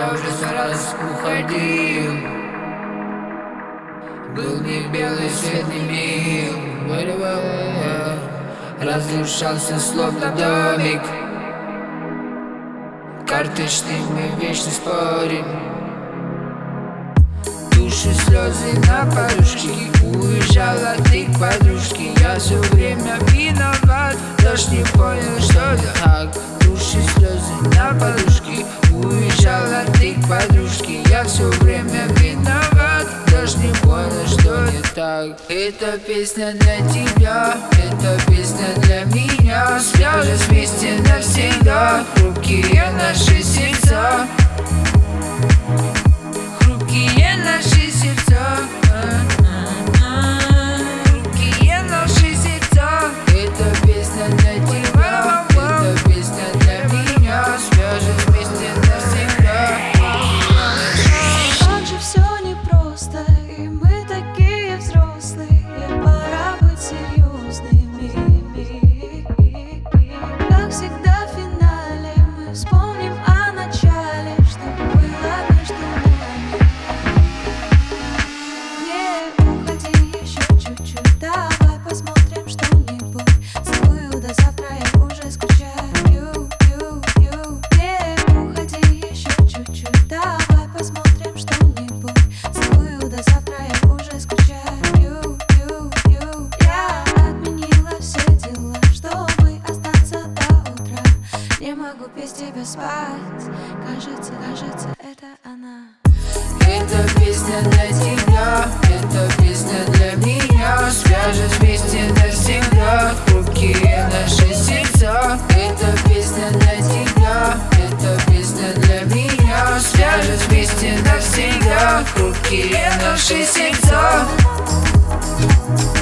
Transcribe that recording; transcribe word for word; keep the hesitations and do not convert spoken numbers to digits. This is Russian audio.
Я уже сто раз уходил, был не белый свет, не мил. Разрушался словно домик, карточный мы вечно спорим. Души, слезы на подушке, уезжала ты к подружке. Я все время виноват, даже не понял, что это так. Души, слезы на подушке, уезжала ты к подружке. Я все время виноват, даже не понял, что не так. Эта песня для тебя, эта песня для меня. Свяжет вместе навсегда хрупкие наши сердца. Хрупкие наши сердца, хрупкие наши сердца. Эта песня для тебя, эта песня для меня. Свяжет вместе навсегда. Как же все непросто, и мы такие взрослые. Пора быть серьезными. Как всегда в финале мы вспомним о начале, что было между нами. Не уходи еще чуть-чуть, давай посмотрим что-нибудь. Целую до завтра, я уже скучаю. Не уходи еще чуть-чуть, давай посмотрим что-нибудь. Целую до завтра, я уже скучаю. Я отменила все дела, чтобы остаться до утра. Не могу без тебя спать, кажется, кажется, это она. Эта песня для тебя, эта песня для меня. Свяжет вместе навсегда хрупкие наши сердца. Эта песня для тебя, эта песня для меня. Свяжет вместе навсегда хрупкие наши сердца.